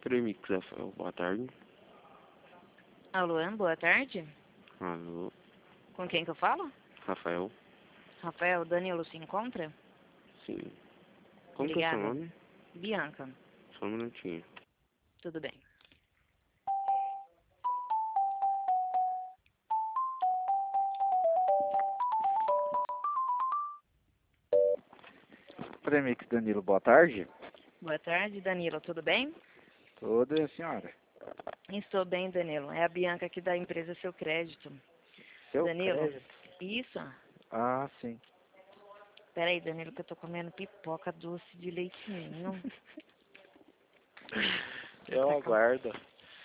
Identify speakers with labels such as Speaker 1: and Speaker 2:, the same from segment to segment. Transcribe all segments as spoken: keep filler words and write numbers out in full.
Speaker 1: Premix, Rafael, boa tarde.
Speaker 2: Alô, boa tarde.
Speaker 1: Alô,
Speaker 2: Com quem que eu falo?
Speaker 1: Rafael.
Speaker 2: Rafael, Danilo se encontra?
Speaker 1: Sim. Como que é o seu
Speaker 2: Obrigada.
Speaker 1: nome?
Speaker 2: Bianca,
Speaker 1: Só um minutinho.
Speaker 2: tudo bem.
Speaker 3: Premix Danilo, boa tarde.
Speaker 2: Boa tarde, Danilo, tudo bem?
Speaker 3: Tudo, e a senhora?
Speaker 2: Estou bem, Danilo. É a Bianca aqui da empresa Seu Crédito.
Speaker 3: Seu
Speaker 2: Danilo,
Speaker 3: crédito?
Speaker 2: isso?
Speaker 3: Ah, sim.
Speaker 2: Peraí, Danilo, que eu tô comendo pipoca doce de leitinho.
Speaker 3: Eu aguardo.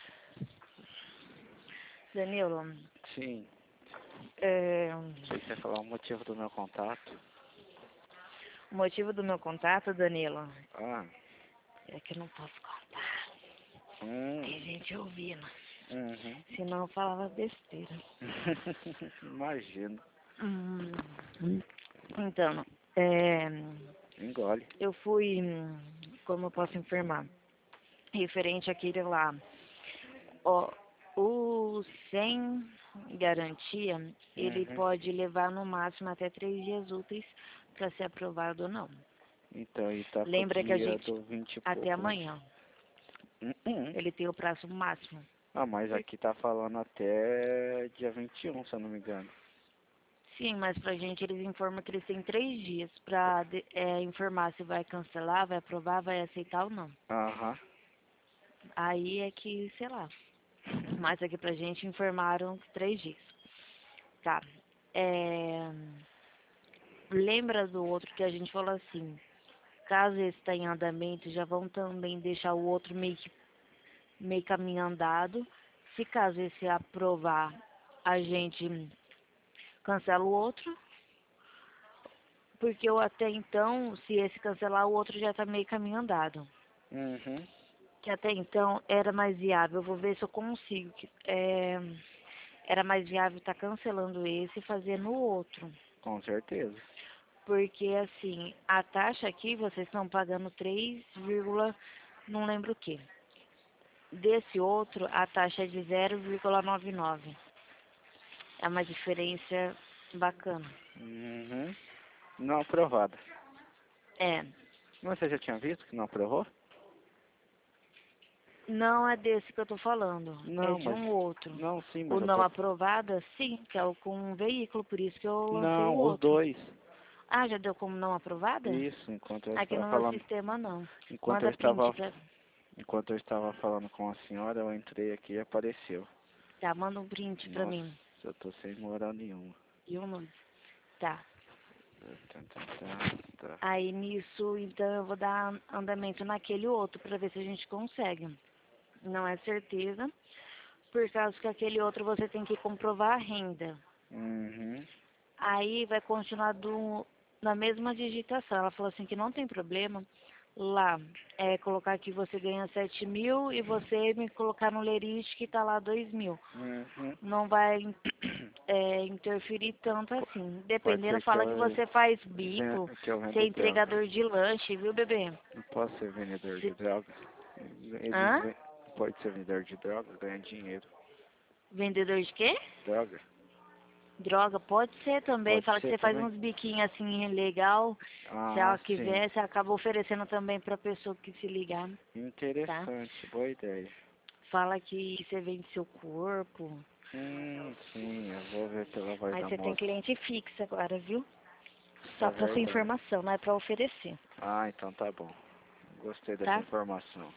Speaker 2: Danilo,
Speaker 3: Sim.
Speaker 2: é,
Speaker 3: Você quer falar o motivo do meu contato?
Speaker 2: o motivo do meu contato, Danilo,
Speaker 3: Ah.
Speaker 2: é que eu não posso contar.
Speaker 3: Hum.
Speaker 2: Tem gente ouvindo.
Speaker 3: Uhum.
Speaker 2: Senão eu falava besteira.
Speaker 3: Imagino.
Speaker 2: Hum, Então, é,
Speaker 3: Engole.
Speaker 2: eu fui, hum, como eu posso informar, referente àquele lá, ó, o sem garantia, ele
Speaker 3: Uhum.
Speaker 2: pode levar no máximo até três dias úteis para ser aprovado ou não.
Speaker 3: Então, e tá pro
Speaker 2: Lembra que a
Speaker 3: dia
Speaker 2: gente,
Speaker 3: do vinte e
Speaker 2: até
Speaker 3: pouco, né?
Speaker 2: amanhã,
Speaker 3: Uhum.
Speaker 2: ele tem o prazo máximo.
Speaker 3: Ah, mas aqui tá falando até dia vinte e um, se eu não me engano.
Speaker 2: Sim, mas pra gente eles informam que eles têm três dias para informar se vai cancelar, vai aprovar, vai aceitar ou não.
Speaker 3: Aham.
Speaker 2: Aí é que, sei lá. Mas aqui pra gente informaram que três dias. Tá. É, lembra do outro que a gente falou assim, caso esse está em andamento, já vão também deixar o outro meio que meio caminho andado. Se caso esse aprovar, a gente cancela o outro. Porque eu até então, se esse cancelar, o outro já está meio caminho andado.
Speaker 3: Uhum.
Speaker 2: Que até então era mais viável. Eu vou ver se eu consigo. que- É, era mais viável estar cancelando esse e fazendo o outro.
Speaker 3: Com certeza.
Speaker 2: Porque assim, a taxa aqui vocês estão pagando três, não lembro o que. Desse outro, a taxa é de zero vírgula noventa e nove. É uma diferença bacana.
Speaker 3: Uhum. Não aprovada.
Speaker 2: É.
Speaker 3: Mas você já tinha visto que não aprovou?
Speaker 2: Não é desse que eu tô falando. É
Speaker 3: Não,
Speaker 2: de
Speaker 3: mas...
Speaker 2: um outro.
Speaker 3: Não, sim,
Speaker 2: O
Speaker 3: mas eu
Speaker 2: não
Speaker 3: tô...
Speaker 2: aprovada, sim, que é o com um veículo, por isso que eu lancei o
Speaker 3: Não, os
Speaker 2: outro.
Speaker 3: dois.
Speaker 2: Ah, já deu como não aprovada?
Speaker 3: Isso, enquanto eu
Speaker 2: Aqui
Speaker 3: estava
Speaker 2: no meu
Speaker 3: falando...
Speaker 2: sistema não.
Speaker 3: Enquanto eu
Speaker 2: Manda print
Speaker 3: estava...
Speaker 2: pra...
Speaker 3: Enquanto eu estava falando com a senhora, eu entrei aqui e apareceu.
Speaker 2: Tá, manda um print pra
Speaker 3: Nossa,
Speaker 2: mim.
Speaker 3: eu tô sem moral nenhuma.
Speaker 2: E o nome? Tá.
Speaker 3: Tá, tá, tá, tá.
Speaker 2: Aí nisso, então eu vou dar andamento naquele outro pra ver se a gente consegue. Não é certeza, por causa que aquele outro você tem que comprovar a renda.
Speaker 3: Uhum.
Speaker 2: Aí vai continuar do, na mesma digitação. Ela falou assim que não tem problema lá é colocar que você ganha sete mil e você me colocar no Lerite que tá lá dois mil.
Speaker 3: Uhum.
Speaker 2: Não vai é, interferir tanto assim.
Speaker 3: Pode
Speaker 2: Dependendo,
Speaker 3: ser que
Speaker 2: fala que
Speaker 3: eu,
Speaker 2: você faz
Speaker 3: ven-
Speaker 2: bico,
Speaker 3: que eu
Speaker 2: ser
Speaker 3: vendo droga.
Speaker 2: entregador de lanche, viu, bebê?
Speaker 3: Não posso ser vendedor de
Speaker 2: Se,
Speaker 3: droga. Eles
Speaker 2: hã?
Speaker 3: ven- Pode ser vendedor de droga, ganhar dinheiro.
Speaker 2: Vendedor de quê?
Speaker 3: Droga?
Speaker 2: Droga, pode ser também.
Speaker 3: Pode
Speaker 2: Fala que
Speaker 3: ser
Speaker 2: você faz
Speaker 3: também?
Speaker 2: uns biquinhos assim legal. Se
Speaker 3: Ah,
Speaker 2: ela
Speaker 3: sim.
Speaker 2: quiser, você acaba oferecendo também pra pessoa que se ligar, tá?
Speaker 3: Interessante, boa ideia.
Speaker 2: Fala que você vende seu corpo.
Speaker 3: Hum, sim, eu vou ver pela voz
Speaker 2: Aí
Speaker 3: da
Speaker 2: você tem
Speaker 3: moça.
Speaker 2: cliente fixo agora, viu?
Speaker 3: É
Speaker 2: Só pra sua
Speaker 3: verdade.
Speaker 2: informação, não é pra oferecer,
Speaker 3: Ah, então tá bom. Gostei dessa
Speaker 2: tá?
Speaker 3: informação.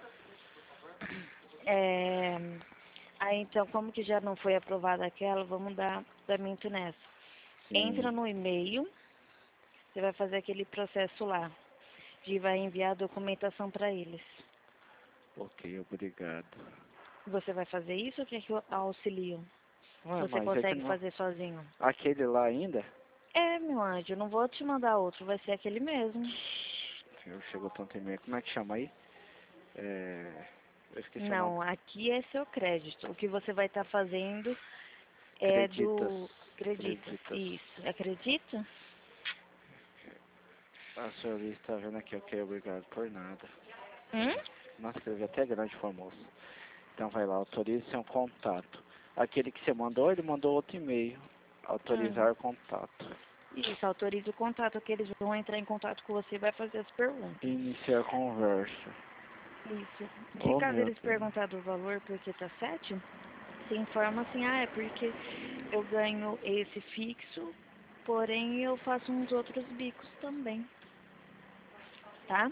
Speaker 2: É... Aí então, como que já não foi aprovada aquela, vamos dar andamento nessa. Entra
Speaker 3: Sim,
Speaker 2: no e-mail, você vai fazer aquele processo lá, de vai enviar a documentação pra eles.
Speaker 3: ok, obrigado.
Speaker 2: Você vai fazer isso ou quer que eu auxilio?
Speaker 3: Ué,
Speaker 2: Você
Speaker 3: mas é que
Speaker 2: consegue
Speaker 3: não.
Speaker 2: fazer sozinho?
Speaker 3: Aquele lá ainda?
Speaker 2: É, meu anjo, eu não vou te mandar outro, vai ser aquele mesmo.
Speaker 3: Eu chegou tanto e-mail. Como é que chama aí? É... Eu esqueci o nome.
Speaker 2: Não, aqui é seu crédito. O que você vai estar fazendo é
Speaker 3: Acreditas.
Speaker 2: do... Acredita?
Speaker 3: Acreditas.
Speaker 2: Isso. Acredita?
Speaker 3: A senhora está vendo aqui, ok, obrigado por nada.
Speaker 2: Hum?
Speaker 3: Nossa, escrevi até grande famoso. Então vai lá, autorize seu contato. Aquele que você mandou, ele mandou outro e-mail. Autorizar
Speaker 2: Hum.
Speaker 3: contato.
Speaker 2: Isso, autoriza o contato, que eles vão entrar em contato com você e vai fazer as perguntas.
Speaker 3: Iniciar conversa.
Speaker 2: Isso. Se
Speaker 3: Oh,
Speaker 2: caso
Speaker 3: meu
Speaker 2: eles
Speaker 3: Deus.
Speaker 2: perguntar do valor porque tá sete, você informa assim, ah, é porque eu ganho esse fixo, porém eu faço uns outros bicos também. Tá?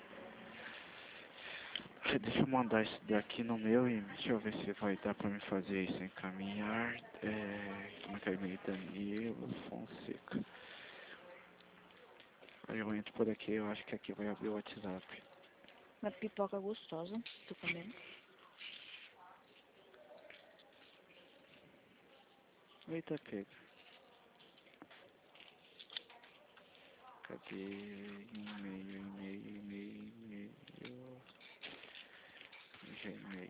Speaker 3: Deixa eu mandar isso daqui no meu e deixa eu ver se vai dar pra me fazer isso. Encaminhar. É, como é que é e-mail? Danilo Fonseca. Aí eu entro por aqui, eu acho que aqui vai abrir o WhatsApp.
Speaker 2: Uma pipoca gostosa, tô comendo.
Speaker 3: Eita, pega. Cadê? E-mail, e-mail, e-mail, e-mail. Gmail.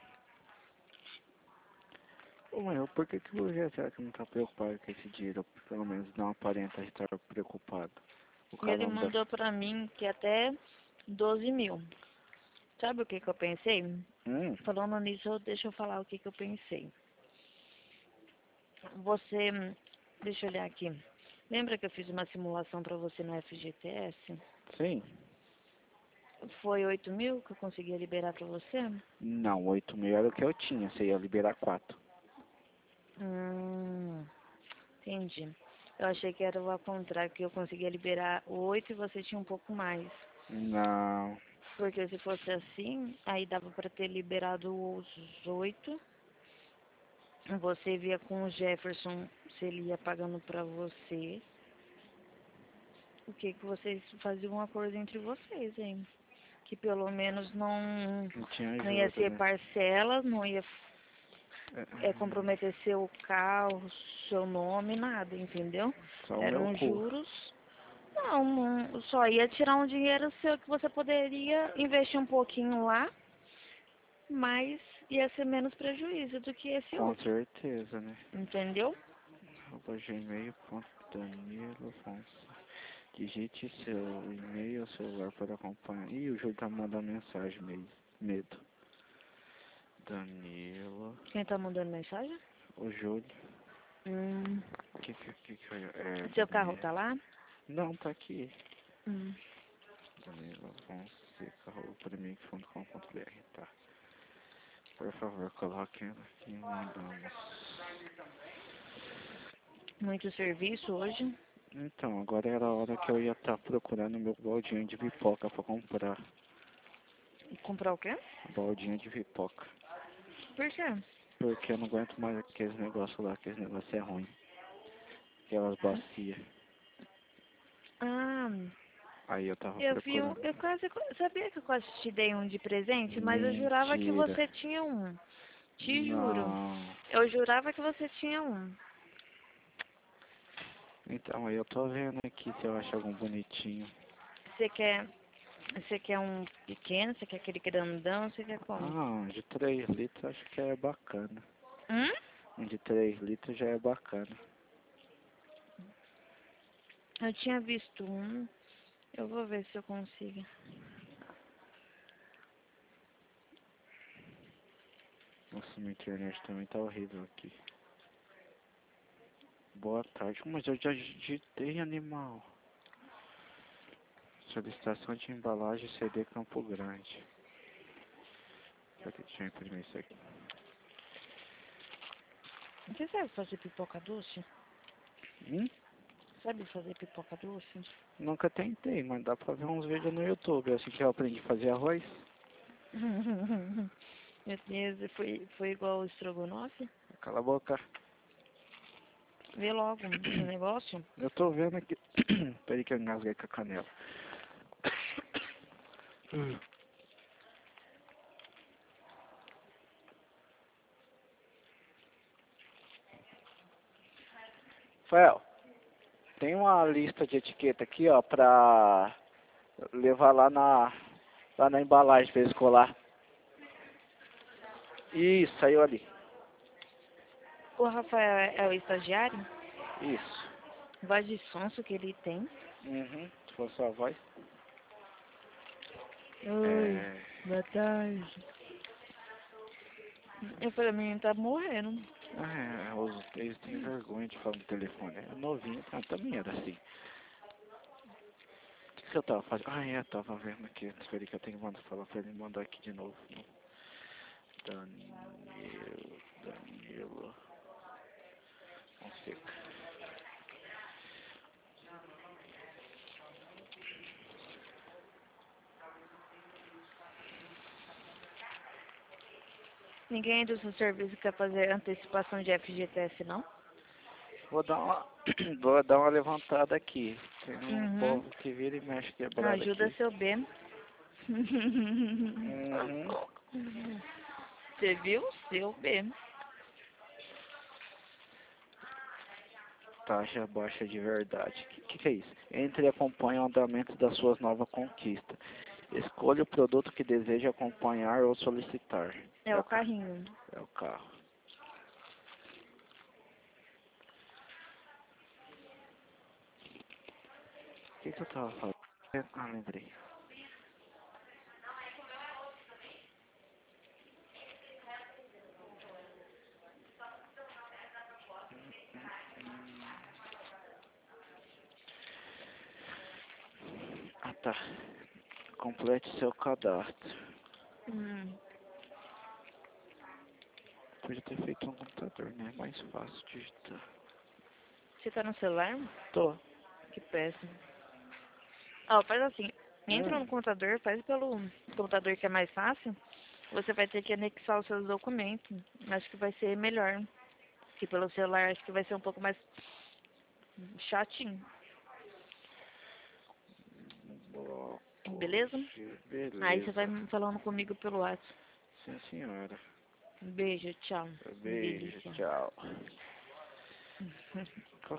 Speaker 3: Ô, mãe, por que que você será que não tá preocupado com esse dinheiro? Pelo menos não aparenta estar preocupado. O
Speaker 2: E ele
Speaker 3: caramba da...
Speaker 2: mandou pra mim que até doze mil. Sabe o que que eu pensei?
Speaker 3: Hum,
Speaker 2: Falando nisso, deixa eu falar o que que eu pensei. Você, deixa eu olhar aqui. Lembra que eu fiz uma simulação pra você no F G T S?
Speaker 3: sim.
Speaker 2: Foi oito mil que eu conseguia liberar pra você?
Speaker 3: Não, oito mil era o que eu tinha, você ia liberar quatro.
Speaker 2: Hum, entendi. Eu achei que era o ao contrário, que eu conseguia liberar oito e você tinha um pouco mais.
Speaker 3: Não.
Speaker 2: Porque se fosse assim, aí dava pra ter liberado os oito. Você via com o Jefferson se ele ia pagando pra você. O que que vocês faziam um acordo entre vocês, hein? Que pelo menos não,
Speaker 3: Não tinha
Speaker 2: não ia
Speaker 3: ajuda,
Speaker 2: ser
Speaker 3: né?
Speaker 2: parcelas, não ia
Speaker 3: É,
Speaker 2: é, comprometer seu carro, seu nome, nada, entendeu?
Speaker 3: só o meu
Speaker 2: Eram
Speaker 3: cu.
Speaker 2: juros. Não, não, só ia tirar um dinheiro seu que você poderia investir um pouquinho lá, mas ia ser menos prejuízo do que esse
Speaker 3: Com
Speaker 2: outro,
Speaker 3: certeza, né?
Speaker 2: entendeu?
Speaker 3: Arroba gmail ponto danilo fonseca. Digite seu e-mail ou celular para acompanhar. Ih, o Júlio tá me mandando mensagem, meio medo. Danilo.
Speaker 2: Quem tá mandando mensagem?
Speaker 3: O Júlio.
Speaker 2: Hum,
Speaker 3: O que que, que que foi? É,
Speaker 2: seu carro
Speaker 3: Danilo.
Speaker 2: tá lá?
Speaker 3: Não, tá aqui.
Speaker 2: Hum.
Speaker 3: Danilo Fonseca, arroba primix ponto com ponto br, tá. Por favor, coloquem aqui, mandamos.
Speaker 2: Muito serviço hoje.
Speaker 3: Então, agora era a hora que eu ia estar procurando meu baldinho de pipoca pra comprar.
Speaker 2: Comprar o quê?
Speaker 3: Baldinho de pipoca.
Speaker 2: Por quê?
Speaker 3: Porque eu não aguento mais aqueles negócios lá, aqueles negócios é ruim. Aquelas bacias.
Speaker 2: Ah,
Speaker 3: Aí eu tava
Speaker 2: eu vi um.
Speaker 3: procurando.
Speaker 2: Eu quase. Sabia que eu quase te dei um de presente, mas eu jurava que
Speaker 3: Mentira.
Speaker 2: você tinha um. Te juro.
Speaker 3: Não.
Speaker 2: Eu jurava que você tinha um.
Speaker 3: Então, aí eu tô vendo aqui se eu acho algum bonitinho.
Speaker 2: Você quer. Você quer um pequeno? Você quer aquele grandão? Você quer como?
Speaker 3: Ah, um de três litros acho que é bacana.
Speaker 2: Hum?
Speaker 3: Um de três litros já é bacana.
Speaker 2: Eu tinha visto um. Eu vou ver se eu consigo.
Speaker 3: Nossa, minha internet também tá horrível aqui. Boa tarde. Mas eu já digitei, animal. Solicitação de embalagem C D Campo Grande. Cadê? Deixa eu imprimir isso aqui.
Speaker 2: Você sabe fazer pipoca doce?
Speaker 3: Hum?
Speaker 2: Sabe fazer pipoca doce?
Speaker 3: Nunca tentei, mas dá pra ver uns vídeos no YouTube. Assim que eu aprendi a fazer arroz.
Speaker 2: Meu Deus, foi, foi igual o estrogonofe?
Speaker 3: Cala a boca.
Speaker 2: Vê logo o negócio.
Speaker 3: Eu tô vendo aqui. Peraí que eu engasguei com a canela. Rafael, tem uma lista de etiqueta aqui, ó, pra levar lá na, lá na embalagem pra escolar. Isso, saiu ali.
Speaker 2: O Rafael é, é o estagiário?
Speaker 3: Isso.
Speaker 2: Voz de sonso que ele tem.
Speaker 3: Uhum, se for sua voz.
Speaker 2: Ui,
Speaker 3: É... Boa tarde.
Speaker 2: Eu falei, a menina tá morrendo.
Speaker 3: Ah, é, os, eles têm vergonha de falar no telefone. É novinho, ah, também era assim. O que, que eu tava fazendo? Ah, é, eu tava vendo aqui. Espera aí que eu tenho que mandar falar pra ele mandar aqui de novo. Danilo, Danilo. Fonseca.
Speaker 2: Ninguém do seu serviço quer fazer antecipação de F G T S, não?
Speaker 3: Vou dar uma, vou dar uma levantada aqui. Tem um
Speaker 2: Uhum.
Speaker 3: povo que vira e mexe quebrado
Speaker 2: Ajuda
Speaker 3: aqui.
Speaker 2: seu B.
Speaker 3: Uhum.
Speaker 2: Você viu? Seu B.
Speaker 3: Taxa baixa de verdade. O que, que, que é isso? Entre e acompanhe o andamento das suas novas conquistas. Escolha o produto que deseja acompanhar ou solicitar.
Speaker 2: É o carrinho.
Speaker 3: É o carro. O que, que eu tava falando? Ah, lembrei. Ah, tá. Complete seu cadastro.
Speaker 2: Hum.
Speaker 3: Podia ter feito no computador, né? É mais fácil digitar.
Speaker 2: Você tá no celular?
Speaker 3: Tô.
Speaker 2: Que péssimo. Ó, faz assim. Entra no
Speaker 3: Hum.
Speaker 2: computador, faz pelo computador que é mais fácil. Você vai ter que anexar os seus documentos. Acho que vai ser melhor. Que pelo celular acho que vai ser um pouco mais chatinho.
Speaker 3: Bloco.
Speaker 2: Beleza? Aí você vai
Speaker 3: Beleza.
Speaker 2: falando comigo pelo WhatsApp.
Speaker 3: Sim, senhora.
Speaker 2: Beijo, tchau.
Speaker 3: Beijo,
Speaker 2: Delícia.
Speaker 3: tchau.